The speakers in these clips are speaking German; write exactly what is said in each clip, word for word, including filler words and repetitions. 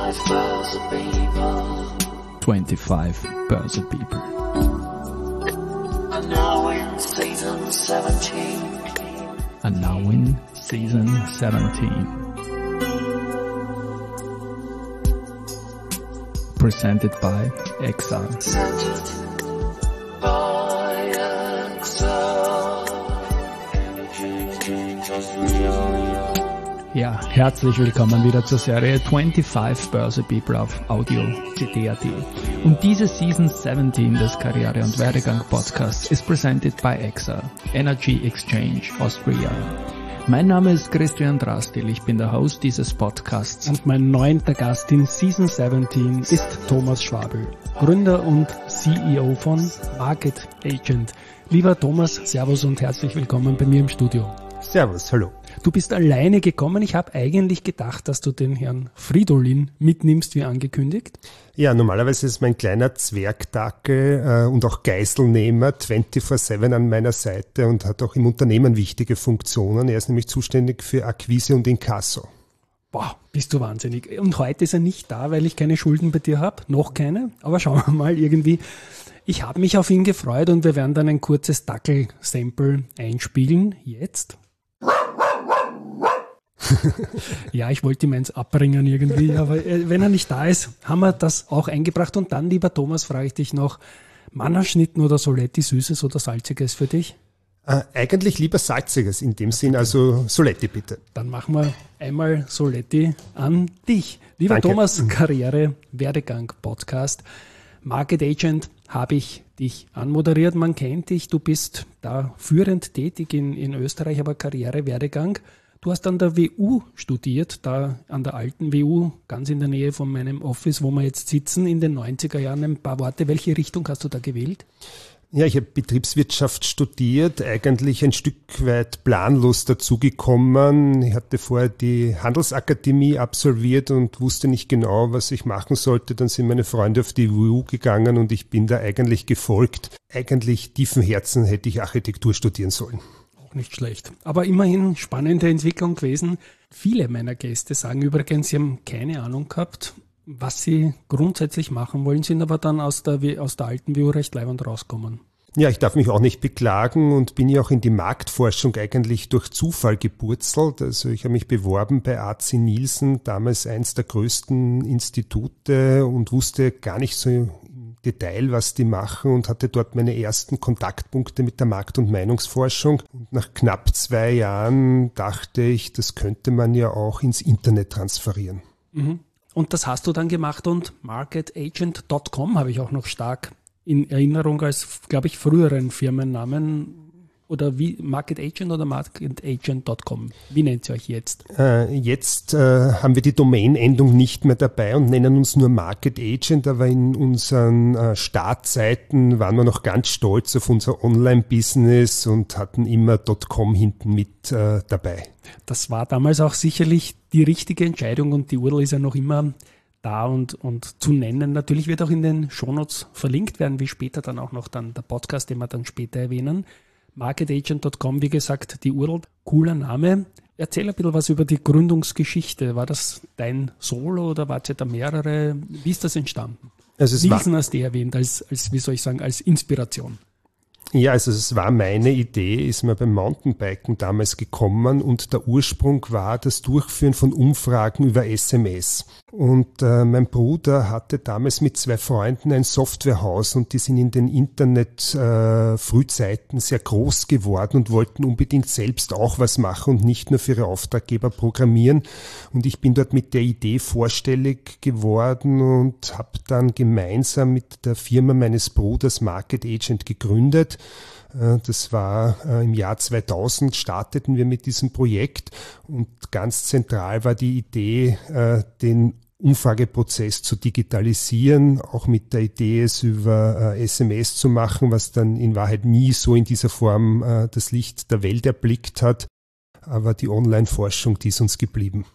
twenty-five Börse People. And now in season seventeen. And now in season seventeen. Presented by Exile. Presented by Exile. Ja, herzlich willkommen wieder zur Serie twenty-five Börse People auf Audio C D punkt A T. Und diese Season seventeen des Karriere- und Werdegang Podcasts ist presented by Exile, Energy Exchange Austria. Mein Name ist Christian Drastil, ich bin der Host dieses Podcasts. Und mein neunter Gast in Season seventeen ist Thomas Schwabl, Gründer und C E O von Market Agent. Lieber Thomas, Servus und herzlich willkommen bei mir im Studio. Servus, hallo. Du bist alleine gekommen. Ich habe eigentlich gedacht, dass du den Herrn Fridolin mitnimmst, wie angekündigt. Ja, normalerweise ist mein kleiner Zwergdackel äh, und auch Geiselnehmer vierundzwanzig sieben an meiner Seite und hat auch im Unternehmen wichtige Funktionen. Er ist nämlich zuständig für Akquise und Inkasso. Boah, bist du wahnsinnig. Und heute ist er nicht da, weil ich keine Schulden bei dir habe. Noch keine, aber schauen wir mal irgendwie. Ich habe mich auf ihn gefreut und wir werden dann ein kurzes Dackel-Sample einspielen. Jetzt. Ja, ich wollte ihm eins abbringen irgendwie, aber wenn er nicht da ist, haben wir das auch eingebracht. Und dann, lieber Thomas, frage ich dich noch, Mannerschnitten oder Soletti, Süßes oder Salziges für dich? Äh, eigentlich lieber Salziges in dem Sinn, also Soletti bitte. Dann machen wir einmal Soletti an dich. Lieber Danke. Thomas, Karriere, Werdegang, Podcast. Market Agent habe ich dich anmoderiert, man kennt dich, du bist da führend tätig in, in Österreich, aber Karriere, Werdegang. Du hast an der W U studiert, da an der alten W U, ganz in der Nähe von meinem Office, wo wir jetzt sitzen, in den neunziger Jahren. Ein paar Worte, welche Richtung hast du da gewählt? Ja, ich habe Betriebswirtschaft studiert, eigentlich ein Stück weit planlos dazugekommen. Ich hatte vorher die Handelsakademie absolviert und wusste nicht genau, was ich machen sollte. Dann sind meine Freunde auf die W U gegangen und ich bin da eigentlich gefolgt. Eigentlich tiefen Herzen hätte ich Architektur studieren sollen. Auch nicht schlecht. Aber immerhin spannende Entwicklung gewesen. Viele meiner Gäste sagen übrigens, sie haben keine Ahnung gehabt, was sie grundsätzlich machen wollen, sind aber dann aus der, aus der alten W U recht leibend rauskommen. Ja, ich darf mich auch nicht beklagen und bin ja auch in die Marktforschung eigentlich durch Zufall gepurzelt. Also ich habe mich beworben bei A C Nielsen, damals eins der größten Institute und wusste gar nicht so im Detail, was die machen und hatte dort meine ersten Kontaktpunkte mit der Markt- und Meinungsforschung. Und nach knapp zwei Jahren dachte ich, das könnte man ja auch ins Internet transferieren. Mhm. Und das hast du dann gemacht und market agent dot com habe ich auch noch stark in Erinnerung als, glaube ich, früheren Firmennamen. Oder wie Market Agent oder market agent dot com? Wie nennt ihr euch jetzt? Äh, jetzt äh, haben wir die Domain-Endung nicht mehr dabei und nennen uns nur Market Agent, aber in unseren äh, Startzeiten waren wir noch ganz stolz auf unser Online-Business und hatten immer .com hinten mit äh, dabei. Das war damals auch sicherlich die richtige Entscheidung und die U R L ist ja noch immer da und, und zu nennen. Natürlich wird auch in den Shownotes verlinkt werden, wie später dann auch noch dann der Podcast, den wir dann später erwähnen. market agent dot com, wie gesagt, die U R L, cooler Name. Erzähl ein bisschen was über die Gründungsgeschichte. War das dein Solo oder wart ihr da mehrere? Wie ist das entstanden? Also es Nielsen war, hast du erwähnt, als, als, wie soll ich sagen, als Inspiration. Ja, also es war meine Idee, ist mir beim Mountainbiken damals gekommen und der Ursprung war das Durchführen von Umfragen über S M S. Und äh, mein Bruder hatte damals mit zwei Freunden ein Softwarehaus und die sind in den Internet-Frühzeiten äh, sehr groß geworden und wollten unbedingt selbst auch was machen und nicht nur für ihre Auftraggeber programmieren. Und ich bin dort mit der Idee vorstellig geworden und habe dann gemeinsam mit der Firma meines Bruders Market Agent gegründet. Das war im Jahr zweitausend, starteten wir mit diesem Projekt und ganz zentral war die Idee, den Umfrageprozess zu digitalisieren, auch mit der Idee, es über S M S zu machen, was dann in Wahrheit nie so in dieser Form das Licht der Welt erblickt hat. Aber die Online-Forschung, die ist uns geblieben.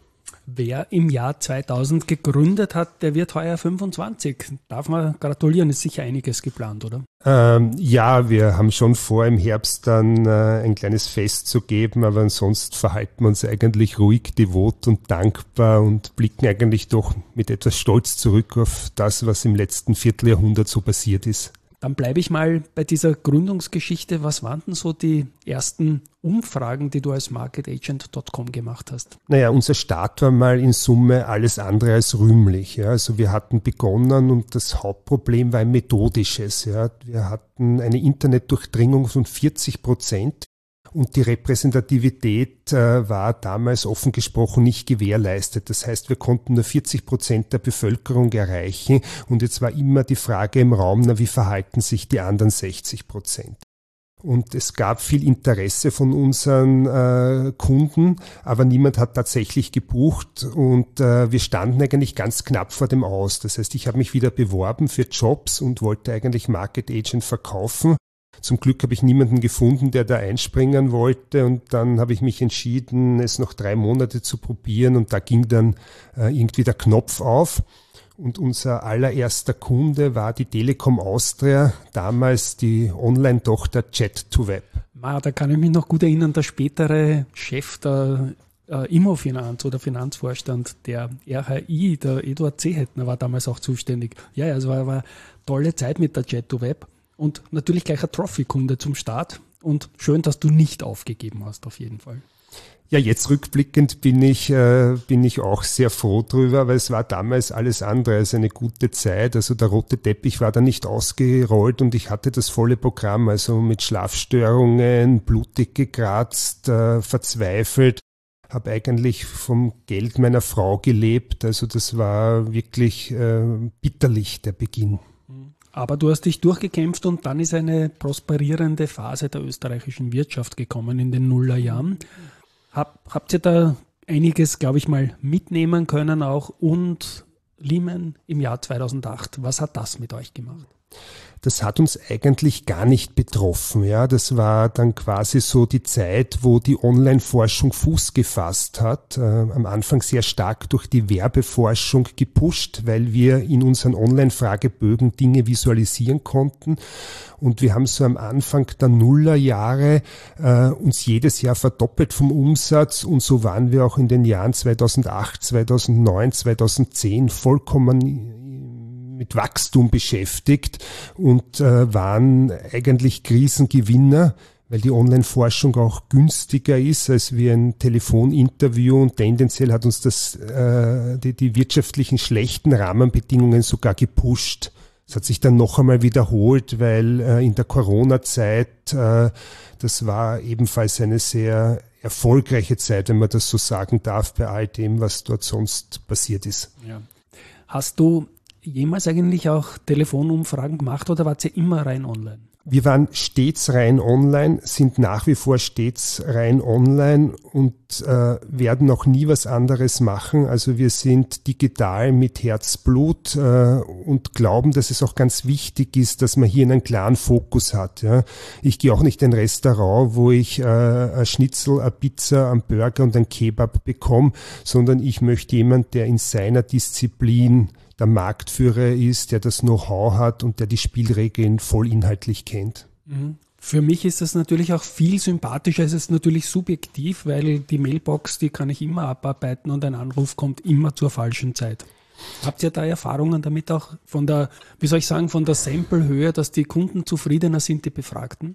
Wer im Jahr zweitausend gegründet hat, der wird heuer fünfundzwanzig. Darf man gratulieren, ist sicher einiges geplant, oder? Ähm, ja, wir haben schon vor, im Herbst dann äh, ein kleines Fest zu geben, aber ansonsten verhalten wir uns eigentlich ruhig, devot und dankbar und blicken eigentlich doch mit etwas Stolz zurück auf das, was im letzten Vierteljahrhundert so passiert ist. Dann bleibe ich mal bei dieser Gründungsgeschichte. Was waren denn so die ersten Umfragen, die du als market agent Punkt com gemacht hast? Naja, unser Start war mal in Summe alles andere als rühmlich. Ja. Also wir hatten begonnen und das Hauptproblem war ein methodisches. Ja. Wir hatten eine Internetdurchdringung von vierzig Prozent. Und die Repräsentativität äh, war damals offen gesprochen nicht gewährleistet. Das heißt, wir konnten nur vierzig Prozent der Bevölkerung erreichen. Und jetzt war immer die Frage im Raum, na, wie verhalten sich die anderen sechzig Prozent? Und es gab viel Interesse von unseren äh, Kunden, aber niemand hat tatsächlich gebucht und äh, wir standen eigentlich ganz knapp vor dem Aus. Das heißt, ich habe mich wieder beworben für Jobs und wollte eigentlich Market Agent verkaufen. Zum Glück habe ich niemanden gefunden, der da einspringen wollte und dann habe ich mich entschieden, es noch drei Monate zu probieren und da ging dann äh, irgendwie der Knopf auf und unser allererster Kunde war die Telekom Austria, damals die Online-Tochter Jet to Web. Ma, da kann ich mich noch gut erinnern, der spätere Chef der äh, Immofinanz oder Finanzvorstand der R H I, der Eduard Seehettner, war damals auch zuständig. Ja, ja, es war, war eine tolle Zeit mit der Jet to Web. Und natürlich gleich ein Trophy-Kunde zum Start. Und schön, dass du nicht aufgegeben hast, auf jeden Fall. Ja, jetzt rückblickend bin ich, äh, bin ich auch sehr froh drüber, weil es war damals alles andere als eine gute Zeit. Also der rote Teppich war da nicht ausgerollt und ich hatte das volle Programm, also mit Schlafstörungen, blutig gekratzt, äh, verzweifelt. Habe eigentlich vom Geld meiner Frau gelebt. Also das war wirklich äh, bitterlich, der Beginn. Aber du hast dich durchgekämpft und dann ist eine prosperierende Phase der österreichischen Wirtschaft gekommen in den Nullerjahren. Hab, habt ihr da einiges, glaube ich, mal mitnehmen können auch und Lehman im Jahr zweitausendacht? Was hat das mit euch gemacht? Das hat uns eigentlich gar nicht betroffen. Ja, das war dann quasi so die Zeit, wo die Online-Forschung Fuß gefasst hat. Äh, am Anfang sehr stark durch die Werbeforschung gepusht, weil wir in unseren Online-Fragebögen Dinge visualisieren konnten. Und wir haben so am Anfang der Nullerjahre äh, uns jedes Jahr verdoppelt vom Umsatz. Und so waren wir auch in den Jahren zweitausendacht, zweitausendneun, zweitausendzehn vollkommen mit Wachstum beschäftigt und äh, waren eigentlich Krisengewinner, weil die Online-Forschung auch günstiger ist als wie ein Telefoninterview und tendenziell hat uns das äh, die, die wirtschaftlichen schlechten Rahmenbedingungen sogar gepusht. Das hat sich dann noch einmal wiederholt, weil äh, in der Corona-Zeit, äh, das war ebenfalls eine sehr erfolgreiche Zeit, wenn man das so sagen darf, bei all dem, was dort sonst passiert ist. Ja. Hast du jemals eigentlich auch Telefonumfragen gemacht oder wart ihr immer rein online? Wir waren stets rein online, sind nach wie vor stets rein online und äh, werden auch nie was anderes machen. Also wir sind digital mit Herzblut äh, und glauben, dass es auch ganz wichtig ist, dass man hier einen klaren Fokus hat. Ja. Ich gehe auch nicht in ein Restaurant, wo ich äh, ein Schnitzel, eine Pizza, einen Burger und einen Kebab bekomme, sondern ich möchte jemanden, der in seiner Disziplin der Marktführer ist, der das Know-how hat und der die Spielregeln vollinhaltlich kennt. Für mich ist das natürlich auch viel sympathischer. Es ist natürlich subjektiv, weil die Mailbox, die kann ich immer abarbeiten und ein Anruf kommt immer zur falschen Zeit. Habt ihr da Erfahrungen damit auch von der, wie soll ich sagen, von der Samplehöhe, dass die Kunden zufriedener sind, die Befragten?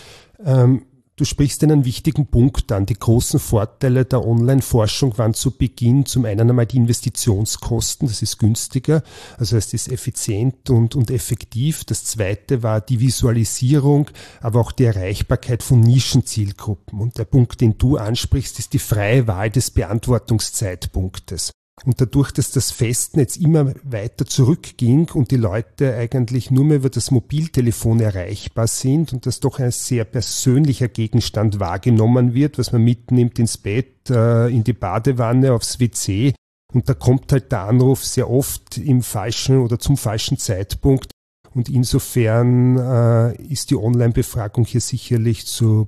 Ähm, Du sprichst einen wichtigen Punkt an. Die großen Vorteile der Online-Forschung waren zu Beginn zum einen einmal die Investitionskosten, das ist günstiger, also es ist effizient und, und effektiv. Das zweite war die Visualisierung, aber auch die Erreichbarkeit von Nischenzielgruppen. Und der Punkt, den du ansprichst, ist die freie Wahl des Beantwortungszeitpunktes. Und dadurch, dass das Festnetz immer weiter zurückging und die Leute eigentlich nur mehr über das Mobiltelefon erreichbar sind und das doch ein sehr persönlicher Gegenstand wahrgenommen wird, was man mitnimmt ins Bett, in die Badewanne, aufs W C. Und da kommt halt der Anruf sehr oft im falschen oder zum falschen Zeitpunkt. Und insofern äh, ist die Online-Befragung hier sicherlich zu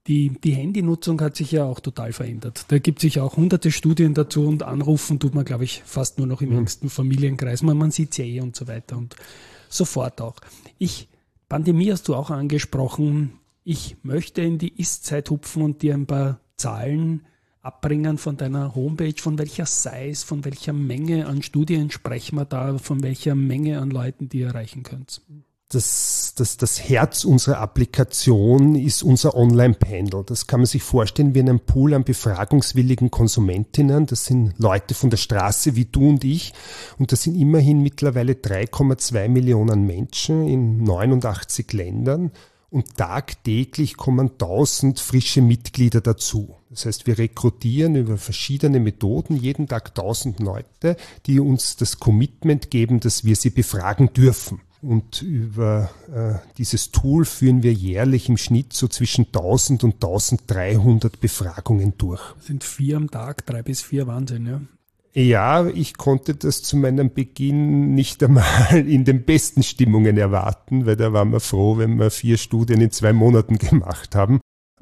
Die, die Handynutzung hat sich ja auch total verändert. Da gibt es sich auch hunderte Studien dazu und anrufen tut man, glaube ich, fast nur noch im mhm. engsten Familienkreis. Man, man sieht es ja eh und so weiter und so fort auch. Ich, Pandemie hast du auch angesprochen. Ich möchte in die Ist-Zeit hupfen und dir ein paar Zahlen abbringen von deiner Homepage. Von welcher Size, von welcher Menge an Studien sprechen wir da, von welcher Menge an Leuten, die ihr erreichen könnt? Das, das, das Herz unserer Applikation ist unser Online-Panel. Das kann man sich vorstellen wie einen Pool an befragungswilligen Konsumentinnen. Das sind Leute von der Straße wie du und ich. Und das sind immerhin mittlerweile drei Komma zwei Millionen Menschen in neunundachtzig Ländern. Und tagtäglich kommen tausend frische Mitglieder dazu. Das heißt, wir rekrutieren über verschiedene Methoden jeden Tag tausend Leute, die uns das Commitment geben, dass wir sie befragen dürfen. Und über äh, dieses Tool führen wir jährlich im Schnitt so zwischen tausend und dreizehnhundert Befragungen durch. Das sind vier am Tag, drei bis vier, Wahnsinn, ja. Ja, ich konnte das zu meinem Beginn nicht einmal in den besten Stimmungen erwarten, weil da waren wir froh, wenn wir vier Studien in zwei Monaten gemacht haben.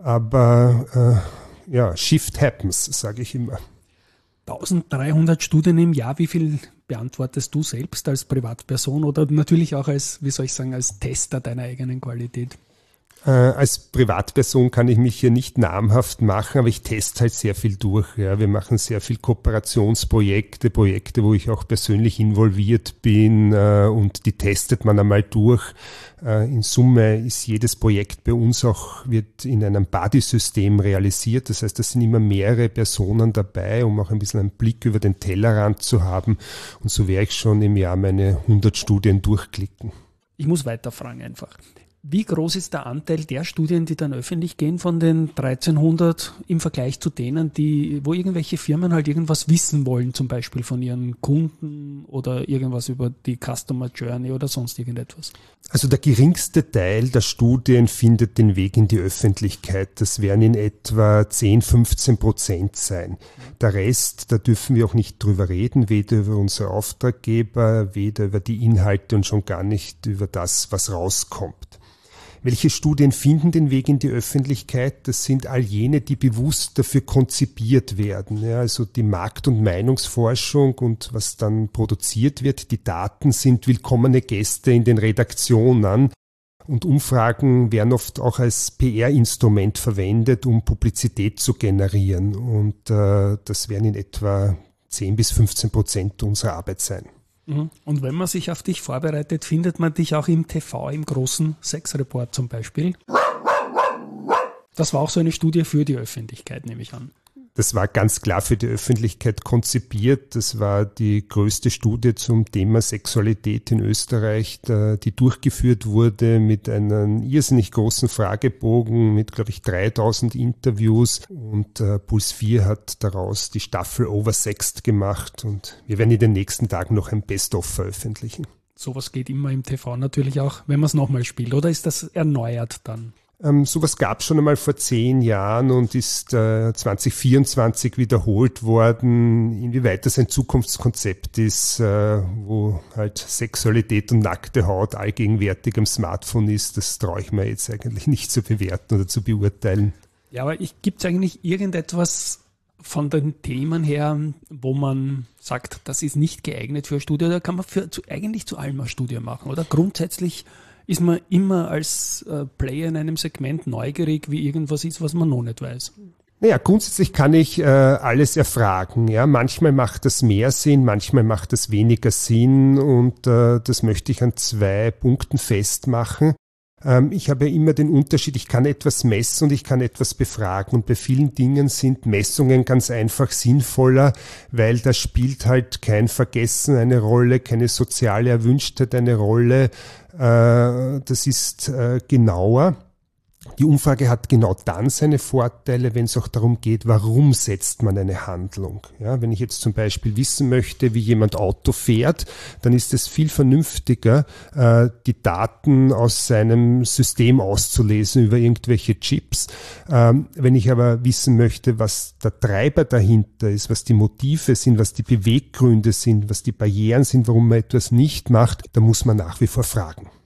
Aber äh, ja, Shift happens, sage ich immer. dreizehnhundert Studien im Jahr, wie viel beantwortest du selbst als Privatperson oder natürlich auch als, wie soll ich sagen, als Tester deiner eigenen Qualität? Äh, als Privatperson kann ich mich hier nicht namhaft machen, aber ich teste halt sehr viel durch. Ja. Wir machen sehr viel Kooperationsprojekte, Projekte, wo ich auch persönlich involviert bin äh, und die testet man einmal durch. Äh, in Summe ist jedes Projekt bei uns auch, wird in einem Buddy-System realisiert. Das heißt, da sind immer mehrere Personen dabei, um auch ein bisschen einen Blick über den Tellerrand zu haben. Und so werde ich schon im Jahr meine hundert Studien durchklicken. Ich muss weiterfragen einfach. Wie groß ist der Anteil der Studien, die dann öffentlich gehen von den dreizehnhundert im Vergleich zu denen, die, wo irgendwelche Firmen halt irgendwas wissen wollen, zum Beispiel von ihren Kunden oder irgendwas über die Customer Journey oder sonst irgendetwas? Also der geringste Teil der Studien findet den Weg in die Öffentlichkeit. Das werden in etwa zehn, fünfzehn Prozent sein. Der Rest, da dürfen wir auch nicht drüber reden, weder über unsere Auftraggeber, weder über die Inhalte und schon gar nicht über das, was rauskommt. Welche Studien finden den Weg in die Öffentlichkeit? Das sind all jene, die bewusst dafür konzipiert werden. Ja, also die Markt- und Meinungsforschung und was dann produziert wird. Die Daten sind willkommene Gäste in den Redaktionen. Und Umfragen werden oft auch als P R-Instrument verwendet, um Publizität zu generieren. Und äh, das werden in etwa zehn bis fünfzehn Prozent unserer Arbeit sein. Und wenn man sich auf dich vorbereitet, findet man dich auch im T V, im großen Sexreport zum Beispiel. Das war auch so eine Studie für die Öffentlichkeit, nehme ich an. Das war ganz klar für die Öffentlichkeit konzipiert. Das war die größte Studie zum Thema Sexualität in Österreich, die durchgeführt wurde mit einem irrsinnig großen Fragebogen, mit, glaube ich, dreitausend Interviews. Und äh, Puls vier hat daraus die Staffel Oversexed gemacht. Und wir werden in den nächsten Tagen noch ein Best-of veröffentlichen. Sowas geht immer im T V natürlich auch, wenn man es nochmal spielt. Oder ist das erneuert dann? Ähm, sowas gab es schon einmal vor zehn Jahren und ist äh, zwanzig vierundzwanzig wiederholt worden. Inwieweit das ein Zukunftskonzept ist, äh, wo halt Sexualität und nackte Haut allgegenwärtig am Smartphone ist, das traue ich mir jetzt eigentlich nicht zu bewerten oder zu beurteilen. Ja, aber gibt es eigentlich irgendetwas von den Themen her, wo man sagt, das ist nicht geeignet für eine Studie? Oder kann man für, zu, eigentlich zu allem eine Studie machen? Oder grundsätzlich ist man immer als äh, Player in einem Segment neugierig, wie irgendwas ist, was man noch nicht weiß? Naja, grundsätzlich kann ich äh, alles erfragen. Ja, manchmal macht das mehr Sinn, manchmal macht das weniger Sinn und äh, das möchte ich an zwei Punkten festmachen. Ähm, ich habe ja immer den Unterschied, ich kann etwas messen und ich kann etwas befragen und bei vielen Dingen sind Messungen ganz einfach sinnvoller, weil da spielt halt kein Vergessen eine Rolle, keine soziale Erwünschtheit eine Rolle. Äh, das ist äh, genauer. Die Umfrage hat genau dann seine Vorteile, wenn es auch darum geht, warum setzt man eine Handlung. Ja, wenn ich jetzt zum Beispiel wissen möchte, wie jemand Auto fährt, dann ist es viel vernünftiger, äh, die Daten aus seinem System auszulesen über irgendwelche Chips. Ähm, wenn ich aber wissen möchte, was der Treiber dahinter ist, was die Motive sind, was die Beweggründe sind, was die Barrieren sind, warum man etwas nicht macht, dann muss man nach wie vor fragen.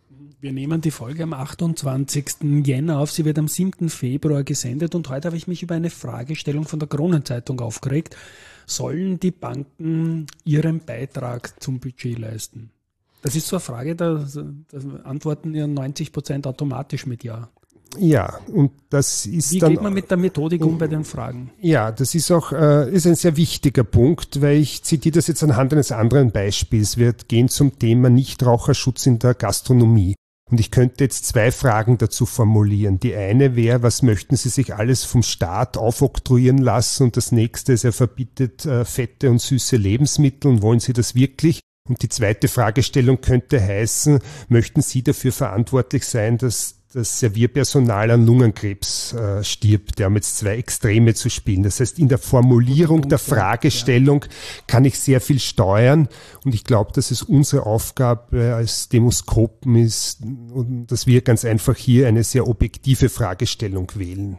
Wir nehmen die Folge am achtundzwanzigsten Jänner auf. Sie wird am siebten Februar gesendet und heute habe ich mich über eine Fragestellung von der Kronenzeitung aufgeregt. Sollen die Banken ihren Beitrag zum Budget leisten? Das ist so eine Frage, da, da antworten ja neunzig Prozent automatisch mit Ja. Ja, und das ist Wie dann... geht man mit der Methodik um bei den Fragen? Ja, das ist auch äh, ist ein sehr wichtiger Punkt, weil ich zitiere das jetzt anhand eines anderen Beispiels. Wir gehen zum Thema Nichtraucherschutz in der Gastronomie. Und ich könnte jetzt zwei Fragen dazu formulieren. Die eine wäre, was möchten Sie sich alles vom Staat aufoktroyieren lassen? Und das nächste ist, er verbietet äh, fette und süße Lebensmittel. Und wollen Sie das wirklich? Und die zweite Fragestellung könnte heißen, möchten Sie dafür verantwortlich sein, dass das Servierpersonal an Lungenkrebs äh, stirbt, ja, um jetzt zwei Extreme zu spielen. Das heißt, in der Formulierung Punkt, der Fragestellung ja. kann ich sehr viel steuern und ich glaube, dass es unsere Aufgabe als Demoskopen ist, dass wir ganz einfach hier eine sehr objektive Fragestellung wählen.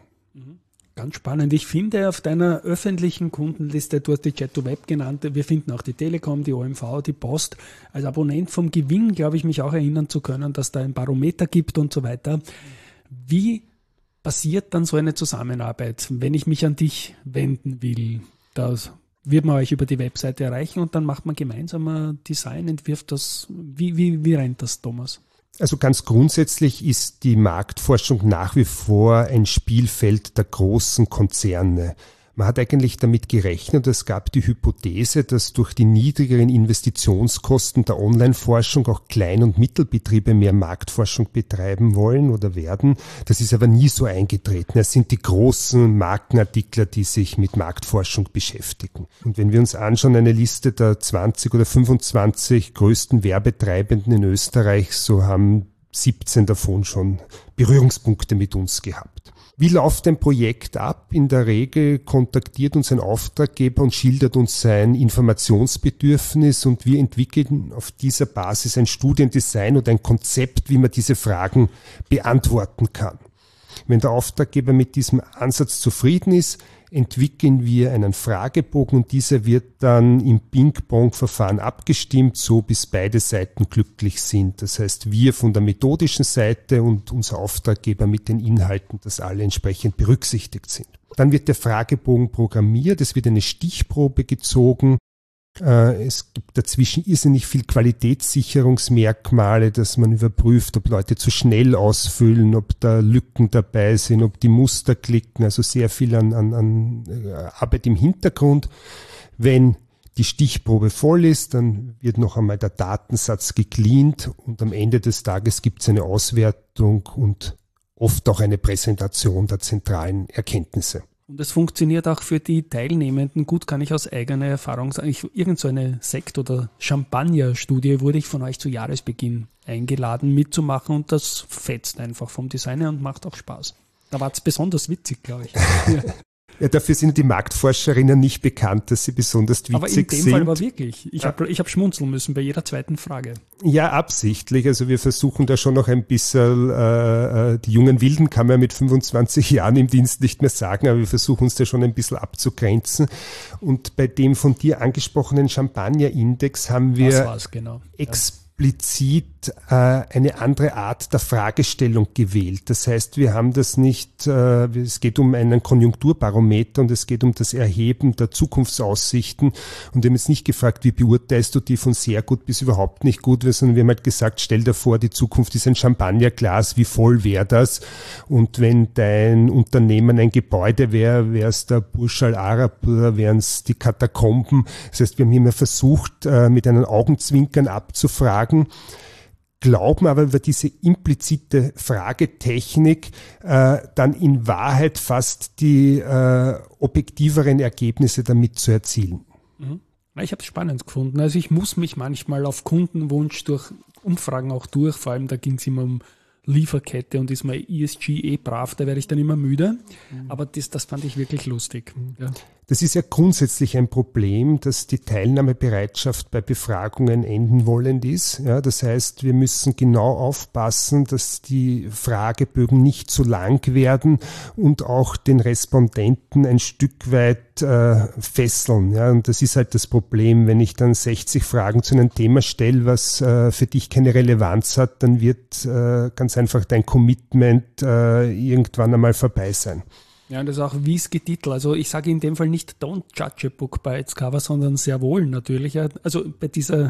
Ganz spannend. Ich finde auf deiner öffentlichen Kundenliste, du hast die Jet to Web genannt, wir finden auch die Telekom, die O M V, die Post. Als Abonnent vom Gewinn glaube ich mich auch erinnern zu können, dass da ein Barometer gibt und so weiter. Wie passiert dann so eine Zusammenarbeit, wenn ich mich an dich wenden will? Das wird man euch über die Webseite erreichen und dann macht man gemeinsam ein Design, entwirft das. Wie, wie, wie rennt das, Thomas? Also ganz grundsätzlich ist die Marktforschung nach wie vor ein Spielfeld der großen Konzerne. Man hat eigentlich damit gerechnet, es gab die Hypothese, dass durch die niedrigeren Investitionskosten der Online-Forschung auch Klein- und Mittelbetriebe mehr Marktforschung betreiben wollen oder werden. Das ist aber nie so eingetreten. Es sind die großen Markenartikler, die sich mit Marktforschung beschäftigen. Und wenn wir uns anschauen, eine Liste der zwanzig oder fünfundzwanzig größten Werbetreibenden in Österreich, so haben siebzehn davon schon Berührungspunkte mit uns gehabt. Wie läuft ein Projekt ab? In der Regel kontaktiert uns ein Auftraggeber und schildert uns sein Informationsbedürfnis und wir entwickeln auf dieser Basis ein Studiendesign oder ein Konzept, wie man diese Fragen beantworten kann. Wenn der Auftraggeber mit diesem Ansatz zufrieden ist, entwickeln wir einen Fragebogen und dieser wird dann im Ping-Pong-Verfahren abgestimmt, so bis beide Seiten glücklich sind. Das heißt, wir von der methodischen Seite und unser Auftraggeber mit den Inhalten, dass alle entsprechend berücksichtigt sind. Dann wird der Fragebogen programmiert, es wird eine Stichprobe gezogen. Es gibt dazwischen irrsinnig viel Qualitätssicherungsmerkmale, dass man überprüft, ob Leute zu schnell ausfüllen, ob da Lücken dabei sind, ob die Muster klicken, also sehr viel an, an, an Arbeit im Hintergrund. Wenn die Stichprobe voll ist, dann wird noch einmal der Datensatz gecleant und am Ende des Tages gibt es eine Auswertung und oft auch eine Präsentation der zentralen Erkenntnisse. Und es funktioniert auch für die Teilnehmenden. Gut, kann ich aus eigener Erfahrung sagen. Ich, irgend so eine Sekt- oder Champagner-Studie wurde ich von euch zu Jahresbeginn eingeladen mitzumachen und das fetzt einfach vom Designer und macht auch Spaß. Da war es besonders witzig, glaube ich. Ja. Ja, dafür sind die Marktforscherinnen nicht bekannt, dass sie besonders witzig sind. Aber in dem sind. Fall war wirklich. Ich habe ich hab schmunzeln müssen bei jeder zweiten Frage. Ja, absichtlich. Also wir versuchen da schon noch ein bisschen, äh, die jungen Wilden kann man ja mit fünfundzwanzig Jahren im Dienst nicht mehr sagen, aber wir versuchen uns da schon ein bisschen abzugrenzen. Und bei dem von dir angesprochenen Champagner-Index haben wir das war's, genau. explizit äh, eine andere Art der Fragestellung gewählt. Das heißt, wir haben das nicht, äh, es geht um einen Konjunkturbarometer und es geht um das Erheben der Zukunftsaussichten und wir haben jetzt nicht gefragt, wie beurteilst du die von sehr gut bis überhaupt nicht gut, sondern wir haben halt gesagt, stell dir vor, die Zukunft ist ein Champagnerglas, wie voll wäre das? Und wenn dein Unternehmen ein Gebäude wäre, wäre es der Burj Al Arab oder wären es die Katakomben. Das heißt, wir haben immer versucht, äh, mit einem Augenzwinkern abzufragen, glauben aber über diese implizite Fragetechnik äh, dann in Wahrheit fast die äh, objektiveren Ergebnisse damit zu erzielen. Mhm. Ich habe es spannend gefunden. Also ich muss mich manchmal auf Kundenwunsch durch Umfragen auch durch, vor allem da ging es immer um Lieferkette und ist mein E S G eh brav, da werde ich dann immer müde. Aber das, das fand ich wirklich lustig. Ja. Das ist ja grundsätzlich ein Problem, dass die Teilnahmebereitschaft bei Befragungen enden wollend ist. Ja, das heißt, wir müssen genau aufpassen, dass die Fragebögen nicht zu lang werden und auch den Respondenten ein Stück weit äh, fesseln. Ja, und das ist halt das Problem, wenn ich dann sechzig Fragen zu einem Thema stelle, was äh, für dich keine Relevanz hat, dann wird äh, ganz einfach dein Commitment äh, irgendwann einmal vorbei sein. Ja, und das ist auch Wieski Titel. Also ich sage in dem Fall nicht don't judge a book by its cover, sondern sehr wohl natürlich. Also bei dieser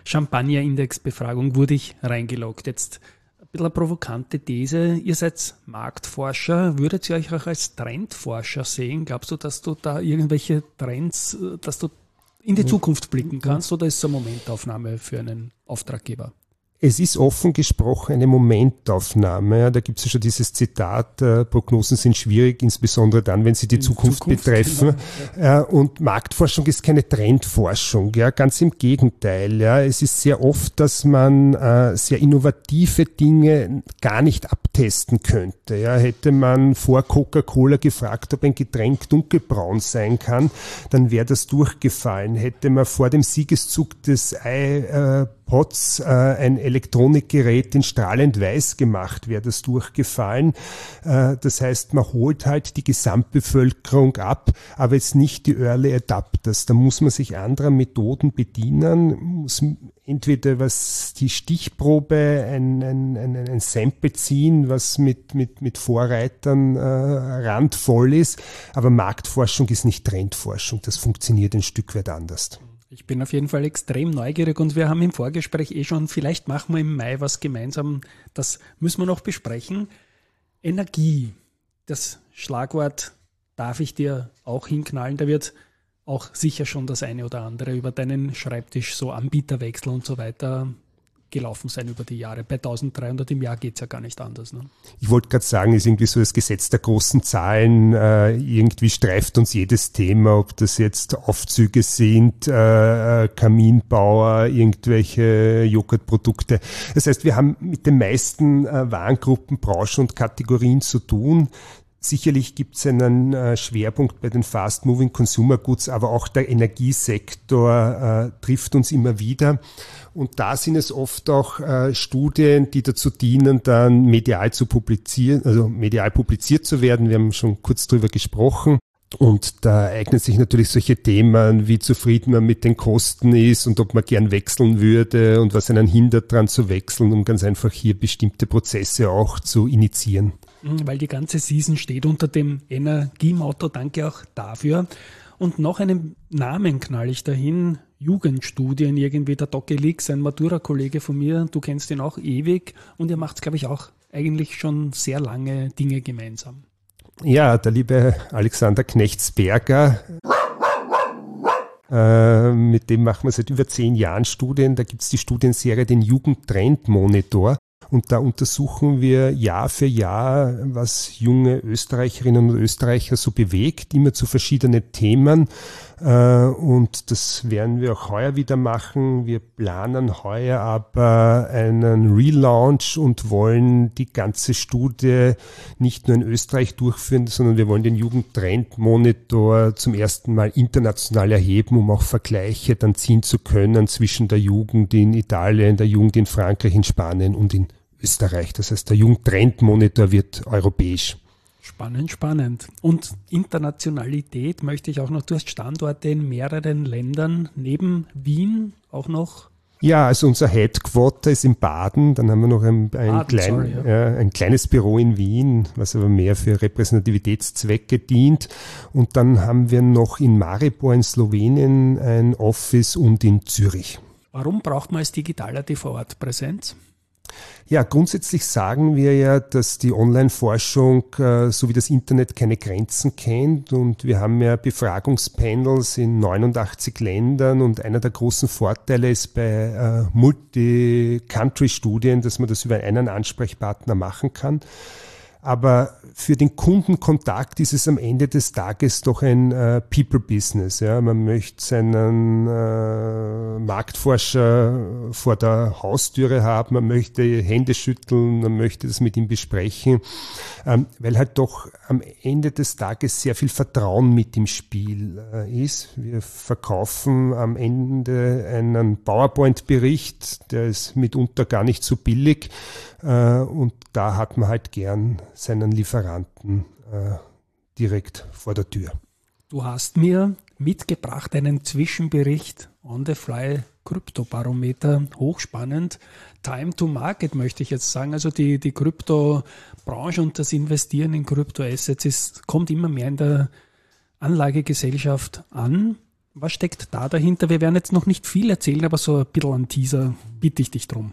Champagner-Index-Befragung wurde ich reingeloggt. Jetzt ein bisschen eine provokante These. Ihr seid Marktforscher. Würdet ihr euch auch als Trendforscher sehen? Glaubst du, dass du da irgendwelche Trends, dass du in die Zukunft blicken kannst? Oder ist es eine Momentaufnahme für einen Auftraggeber? Es ist offen gesprochen eine Momentaufnahme. Ja, da gibt es ja schon dieses Zitat, äh, Prognosen sind schwierig, insbesondere dann, wenn sie die Zukunft, Zukunft betreffen. Genau, ja. äh, und Marktforschung ist keine Trendforschung, ja, ganz im Gegenteil. Ja. Es ist sehr oft, dass man äh, sehr innovative Dinge gar nicht abtesten könnte. Ja. Hätte man vor Coca-Cola gefragt, ob ein Getränk dunkelbraun sein kann, dann wäre das durchgefallen. Hätte man vor dem Siegeszug des Ei äh, Pots äh, ein Elektronikgerät in strahlend weiß gemacht, wäre das durchgefallen. Äh, das heißt, man holt halt die Gesamtbevölkerung ab, aber jetzt nicht die Early Adapters. Da muss man sich anderer Methoden bedienen, muss entweder was die Stichprobe, ein, ein, ein, ein Sample ziehen, was mit, mit, mit Vorreitern äh, randvoll ist, aber Marktforschung ist nicht Trendforschung. Das funktioniert ein Stück weit anders. Ich bin auf jeden Fall extrem neugierig und wir haben im Vorgespräch eh schon, vielleicht machen wir im Mai was gemeinsam, das müssen wir noch besprechen. Energie, das Schlagwort darf ich dir auch hinknallen, da wird auch sicher schon das eine oder andere über deinen Schreibtisch, so Anbieterwechsel und so weiter gelaufen sein über die Jahre. Bei eintausenddreihundert im Jahr geht es ja gar nicht anders. Ne? Ich wollte gerade sagen, ist irgendwie so das Gesetz der großen Zahlen, äh, irgendwie streift uns jedes Thema, ob das jetzt Aufzüge sind, äh, Kaminbauer, irgendwelche Joghurtprodukte. Das heißt, wir haben mit den meisten äh, Warengruppen, Branchen und Kategorien zu tun. Sicherlich gibt es einen äh, Schwerpunkt bei den Fast-Moving Consumer Goods, aber auch der Energiesektor äh, trifft uns immer wieder. Und da sind es oft auch äh, Studien, die dazu dienen, dann medial zu publizieren, also medial publiziert zu werden. Wir haben schon kurz drüber gesprochen. Und da eignen sich natürlich solche Themen, wie zufrieden man mit den Kosten ist und ob man gern wechseln würde und was einen hindert, dran zu wechseln, um ganz einfach hier bestimmte Prozesse auch zu initiieren. Weil die ganze Season steht unter dem Energiemotto. Danke auch dafür. Und noch einen Namen knall ich dahin. Jugendstudien irgendwie, der Doc Elix, ein Matura-Kollege von mir, du kennst ihn auch ewig und ihr macht, glaube ich, auch eigentlich schon sehr lange Dinge gemeinsam. Ja, der liebe Alexander Knechtsberger, äh, mit dem machen wir seit über zehn Jahren Studien. Da gibt es die Studienserie, den Jugendtrendmonitor. Und da untersuchen wir Jahr für Jahr, was junge Österreicherinnen und Österreicher so bewegt, immer zu verschiedenen Themen. Und das werden wir auch heuer wieder machen. Wir planen heuer aber einen Relaunch und wollen die ganze Studie nicht nur in Österreich durchführen, sondern wir wollen den Jugendtrendmonitor zum ersten Mal international erheben, um auch Vergleiche dann ziehen zu können zwischen der Jugend in Italien, der Jugend in Frankreich, in Spanien und in Österreich. Das heißt, der Jugendtrendmonitor wird europäisch. Spannend, spannend. Und Internationalität möchte ich auch noch, du hast Standorte in mehreren Ländern, neben Wien auch noch? Ja, also unser Headquarter ist in Baden, dann haben wir noch ein, ein, Baden, klein, sorry, ja. äh, ein kleines Büro in Wien, was aber mehr für Repräsentativitätszwecke dient. Und dann haben wir noch in Maribor in Slowenien ein Office und in Zürich. Warum braucht man als Digitaler die Vorortpräsenz? Ja, grundsätzlich sagen wir ja, dass die Online-Forschung äh, so wie das Internet keine Grenzen kennt und wir haben ja Befragungspanels in neunundachtzig Ländern und einer der großen Vorteile ist bei äh, Multi-Country-Studien, dass man das über einen Ansprechpartner machen kann. Aber für den Kundenkontakt ist es am Ende des Tages doch ein äh, People-Business. Ja? Man möchte seinen, äh, Marktforscher vor der Haustüre haben, man möchte Hände schütteln, man möchte das mit ihm besprechen, ähm, weil halt doch am Ende des Tages sehr viel Vertrauen mit im Spiel äh, ist. Wir verkaufen am Ende einen PowerPoint-Bericht, der ist mitunter gar nicht so billig, äh, und da hat man halt gern seinen Lieferanten äh, direkt vor der Tür. Du hast mir mitgebracht einen Zwischenbericht on the fly Kryptobarometer, hochspannend. Time to Market möchte ich jetzt sagen. Also die, die Kryptobranche und das Investieren in Kryptoassets ist, kommt immer mehr in der Anlagegesellschaft an. Was steckt da dahinter? Wir werden jetzt noch nicht viel erzählen, aber so ein bisschen einen Teaser bitte ich dich drum.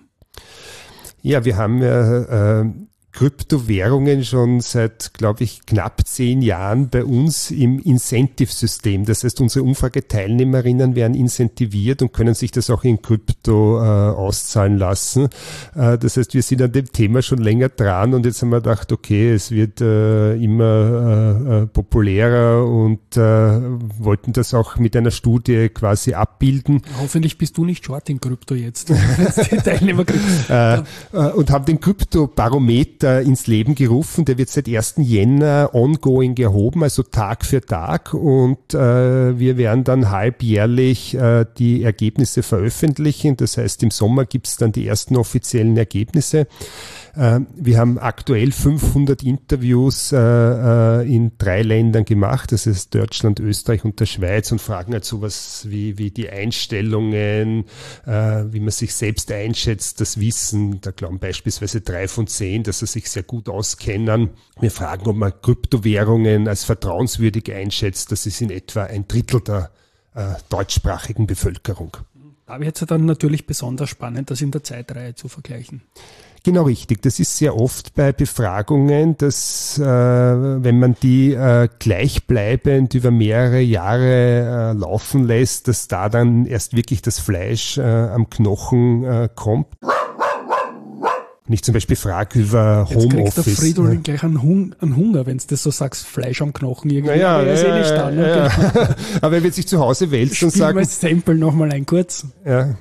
Ja, wir haben ja äh, Kryptowährungen schon seit, glaube ich, knapp zehn Jahren bei uns im Incentive-System. Das heißt, unsere Umfrageteilnehmerinnen werden incentiviert und können sich das auch in Krypto äh, auszahlen lassen. Äh, das heißt, wir sind an dem Thema schon länger dran und jetzt haben wir gedacht, okay, es wird äh, immer äh, populärer und äh, wollten das auch mit einer Studie quasi abbilden. Hoffentlich bist du nicht short in Krypto jetzt. Die Teilnehmer äh, äh, und haben den Kryptobarometer ins Leben gerufen. Der wird seit ersten Jänner ongoing erhoben, also Tag für Tag, und äh, wir werden dann halbjährlich äh, die Ergebnisse veröffentlichen. Das heißt, im Sommer gibt es dann die ersten offiziellen Ergebnisse. Äh, wir haben aktuell fünfhundert Interviews äh, in drei Ländern gemacht, das ist Deutschland, Österreich und der Schweiz, und fragen halt sowas wie, wie die Einstellungen, äh, wie man sich selbst einschätzt, das Wissen. Da glauben beispielsweise drei von zehn, dass sie sich sehr gut auskennen. Wir fragen, ob man Kryptowährungen als vertrauenswürdig einschätzt. Das ist in etwa ein Drittel der äh, deutschsprachigen Bevölkerung. Da wird es dann natürlich besonders spannend, das in der Zeitreihe zu vergleichen. Genau richtig. Das ist sehr oft bei Befragungen, dass äh, wenn man die äh, gleichbleibend über mehrere Jahre äh, laufen lässt, dass da dann erst wirklich das Fleisch äh, am Knochen äh, kommt. Wenn ich zum Beispiel frage über Jetzt Homeoffice. kriegt der Fridolin ja gleich einen, Hung, einen Hunger, wenn du das so sagst, Fleisch am Knochen irgendwie. Naja, aber er ist ja, eh nicht da, ne? ja, Genau. ja. Aber er wird sich zu Hause wälzen und Spiel sagen... mal das Sample nochmal ein, kurz. Ja.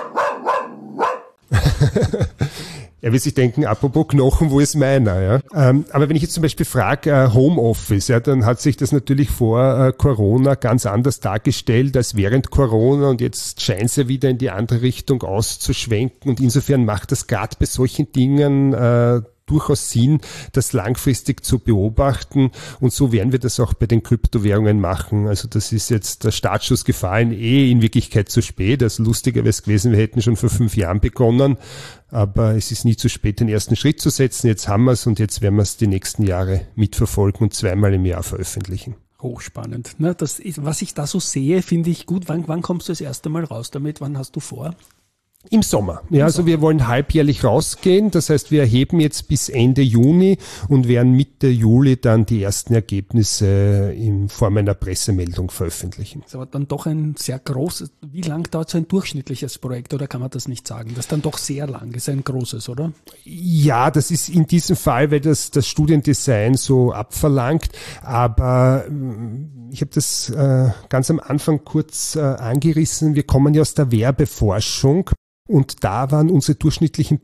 Er wird sich denken, apropos Knochen, wo ist meiner? Ja? Ähm, aber wenn ich jetzt zum Beispiel frage, äh, Homeoffice, ja, dann hat sich das natürlich vor äh, Corona ganz anders dargestellt als während Corona, und jetzt scheint es ja wieder in die andere Richtung auszuschwenken, und insofern macht das gerade bei solchen Dingen äh, durchaus Sinn, das langfristig zu beobachten, und so werden wir das auch bei den Kryptowährungen machen. Also das ist jetzt der Startschuss gefallen, eh in Wirklichkeit zu spät. Also lustiger wäre es gewesen, wir hätten schon vor fünf Jahren begonnen, aber es ist nie zu spät, den ersten Schritt zu setzen. Jetzt haben wir es, und jetzt werden wir es die nächsten Jahre mitverfolgen und zweimal im Jahr veröffentlichen. Hochspannend. Ne? Das ist, was ich da so sehe, finde ich gut. Wann, wann kommst du das erste Mal raus damit? Wann hast du vor? Im Sommer. Ja, also wir wollen halbjährlich rausgehen. Das heißt, wir erheben jetzt bis Ende Juni und werden Mitte Juli dann die ersten Ergebnisse in Form einer Pressemeldung veröffentlichen. Das ist aber dann doch ein sehr großes, wie lang dauert so ein durchschnittliches Projekt, oder kann man das nicht sagen? Das ist dann doch sehr lang, ist ein großes, oder? Ja, das ist in diesem Fall, weil das, das Studiendesign so abverlangt, aber ich habe das äh, ganz am Anfang kurz äh, angerissen. Wir kommen ja aus der Werbeforschung. Und da waren unsere durchschnittlichen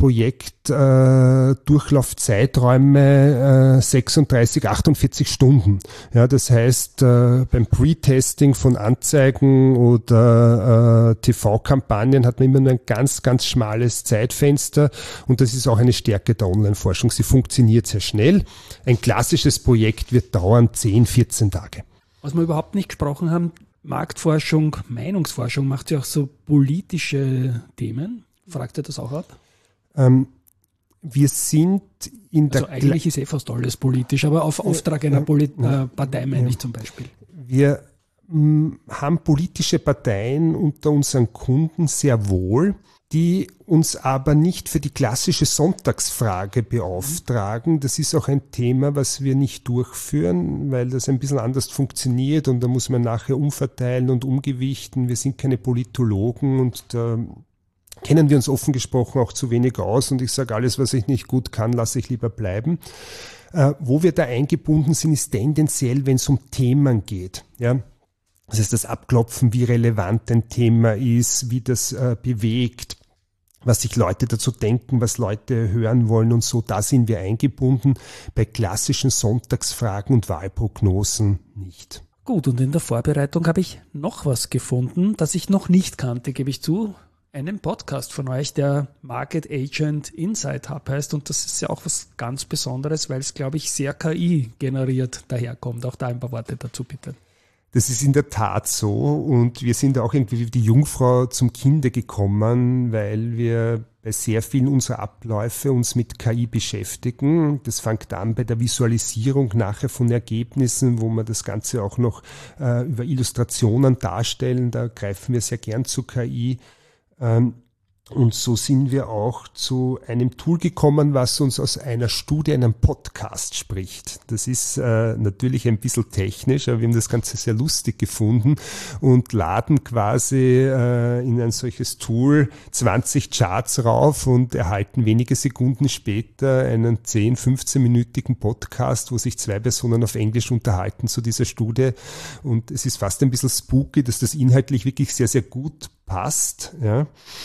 Projektdurchlaufzeiträume äh, sechsunddreißig, achtundvierzig Stunden. Ja, das heißt, äh, beim Pre-Testing von Anzeigen oder äh, T V-Kampagnen hat man immer nur ein ganz, ganz schmales Zeitfenster, und das ist auch eine Stärke der Online-Forschung. Sie funktioniert sehr schnell. Ein klassisches Projekt wird dauern zehn, vierzehn Tage. Was wir überhaupt nicht gesprochen haben, Marktforschung, Meinungsforschung, macht ja auch so politische Themen. Fragt ihr das auch ab? Ähm, wir sind in der... Also eigentlich ist eh fast alles politisch, aber auf Auftrag einer Poli- äh, Partei meine ich zum Beispiel. Wir mh, haben politische Parteien unter unseren Kunden sehr wohl, die uns aber nicht für die klassische Sonntagsfrage beauftragen. Das ist auch ein Thema, was wir nicht durchführen, weil das ein bisschen anders funktioniert, und da muss man nachher umverteilen und umgewichten. Wir sind keine Politologen, und da kennen wir uns offen gesprochen auch zu wenig aus, und ich sage, alles, was ich nicht gut kann, lasse ich lieber bleiben. Äh, wo wir da eingebunden sind, ist tendenziell, wenn es um Themen geht. Ja. Das heißt, das Abklopfen, wie relevant ein Thema ist, wie das äh, bewegt, was sich Leute dazu denken, was Leute hören wollen und so, da sind wir eingebunden. Bei klassischen Sonntagsfragen und Wahlprognosen nicht. Gut, und in der Vorbereitung habe ich noch was gefunden, das ich noch nicht kannte, gebe ich zu. Einen Podcast von euch, der Market Agent Insight Hub heißt, und das ist ja auch was ganz Besonderes, weil es, glaube ich, sehr K I-generiert daherkommt. Auch da ein paar Worte dazu, bitte. Das ist in der Tat so, und wir sind auch irgendwie wie die Jungfrau zum Kinde gekommen, weil wir bei sehr vielen unserer Abläufe uns mit K I beschäftigen. Das fängt an bei der Visualisierung nachher von Ergebnissen, wo wir das Ganze auch noch äh, über Illustrationen darstellen. Da greifen wir sehr gern zu K I. Ähm, Und so sind wir auch zu einem Tool gekommen, was uns aus einer Studie, einem Podcast spricht. Das ist äh, natürlich ein bisschen technisch, aber wir haben das Ganze sehr lustig gefunden und laden quasi äh, in ein solches Tool zwanzig Charts rauf und erhalten wenige Sekunden später einen zehn-, fünfzehn-minütigen Podcast, wo sich zwei Personen auf Englisch unterhalten zu dieser Studie. Und es ist fast ein bisschen spooky, dass das inhaltlich wirklich sehr, sehr gut passt, ja.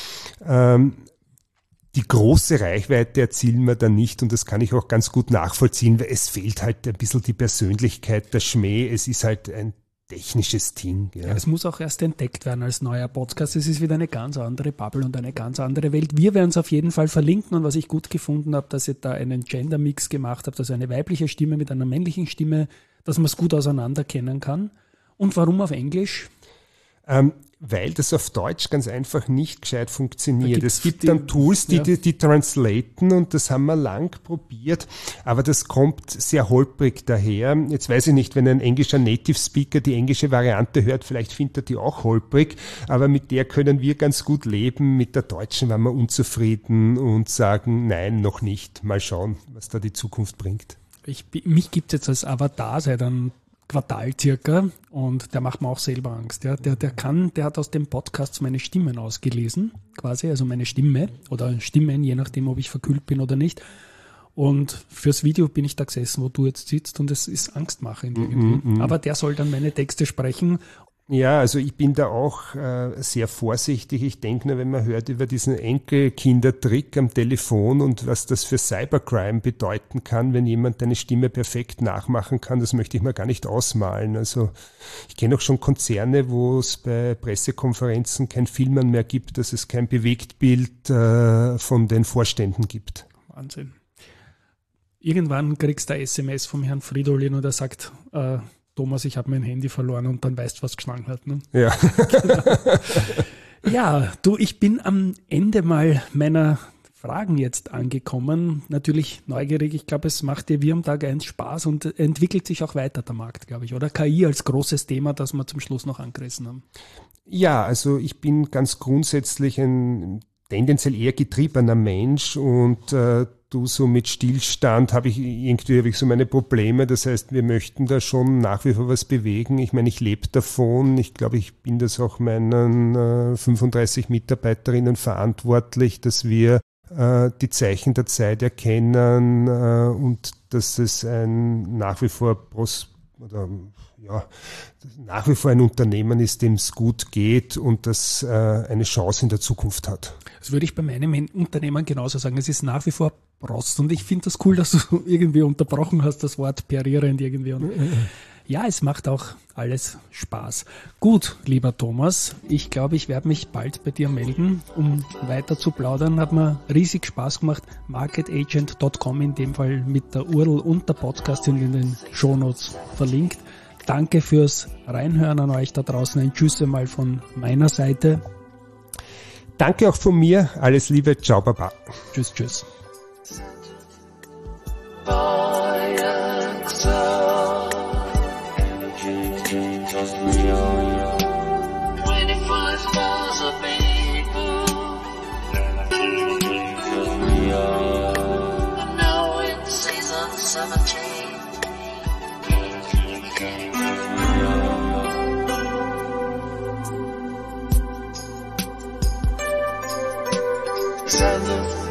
Ähm, die große Reichweite erzielen wir dann nicht, und das kann ich auch ganz gut nachvollziehen, weil es fehlt halt ein bisschen die Persönlichkeit, der Schmäh, es ist halt ein technisches Ding. Ja. Ja, es muss auch erst entdeckt werden als neuer Podcast. Es ist wieder eine ganz andere Bubble und eine ganz andere Welt. Wir werden es auf jeden Fall verlinken, und was ich gut gefunden habe, dass ihr da einen Gender-Mix gemacht habt, also eine weibliche Stimme mit einer männlichen Stimme, dass man es gut auseinanderkennen kann. Und warum auf Englisch? Ähm, weil das auf Deutsch ganz einfach nicht gescheit funktioniert. Es gibt die, dann Tools, die, ja. die, die translaten, und das haben wir lang probiert, aber das kommt sehr holprig daher. Jetzt weiß ich nicht, wenn ein englischer Native Speaker die englische Variante hört, vielleicht findet er die auch holprig, aber mit der können wir ganz gut leben. Mit der deutschen waren wir unzufrieden und sagen, nein, noch nicht. Mal schauen, was da die Zukunft bringt. Ich, mich gibt es jetzt als Avatar seit einem Quartal circa, und der macht mir auch selber Angst. Ja. Der, der kann, der hat aus dem Podcast meine Stimmen ausgelesen, quasi, also meine Stimme oder Stimmen, je nachdem, ob ich verkühlt bin oder nicht. Und fürs Video bin ich da gesessen, wo du jetzt sitzt, und es ist angstmachend irgendwie. Mm, mm. Aber der soll dann meine Texte sprechen. Ja, also ich bin da auch äh, sehr vorsichtig. Ich denke nur, wenn man hört über diesen Enkelkindertrick am Telefon und was das für Cybercrime bedeuten kann, wenn jemand deine Stimme perfekt nachmachen kann, das möchte ich mir gar nicht ausmalen. Also ich kenne auch schon Konzerne, wo es bei Pressekonferenzen kein Filmen mehr gibt, dass es kein Bewegtbild äh, von den Vorständen gibt. Wahnsinn. Irgendwann kriegst du ein S M S vom Herrn Fridolin, und er sagt, äh, Thomas, ich habe mein Handy verloren, und dann weißt du, was geschlagen hat. Ne? Ja. Ja, du, ich bin am Ende mal meiner Fragen jetzt angekommen. Natürlich neugierig. Ich glaube, es macht dir wie am Tag eins Spaß und entwickelt sich auch weiter der Markt, glaube ich. Oder K I als großes Thema, das wir zum Schluss noch angerissen haben. Ja, also ich bin ganz grundsätzlich ein tendenziell eher getriebener Mensch, und äh, du so mit Stillstand habe ich irgendwie hab ich so meine Probleme. Das heißt, wir möchten da schon nach wie vor was bewegen. Ich meine, ich lebe davon. Ich glaube, ich bin das auch meinen äh, fünfunddreißig Mitarbeiterinnen verantwortlich, dass wir äh, die Zeichen der Zeit erkennen äh, und dass es ein nach wie vor pros oder ja, nach wie vor ein Unternehmen ist, dem es gut geht und das äh, eine Chance in der Zukunft hat. Das würde ich bei meinem Unternehmen genauso sagen. Es ist nach wie vor Prost, und ich finde das cool, dass du irgendwie unterbrochen hast, das Wort perierend irgendwie. Und ja, es macht auch alles Spaß. Gut, lieber Thomas, ich glaube, ich werde mich bald bei dir melden, um weiter zu plaudern. Hat mir riesig Spaß gemacht. market agent Punkt com in dem Fall mit der U R L und der Podcast sind in den Shownotes verlinkt. Danke fürs Reinhören an euch da draußen. Ein Tschüss einmal von meiner Seite. Danke auch von mir. Alles Liebe. Ciao, Baba. Tschüss, tschüss. Seven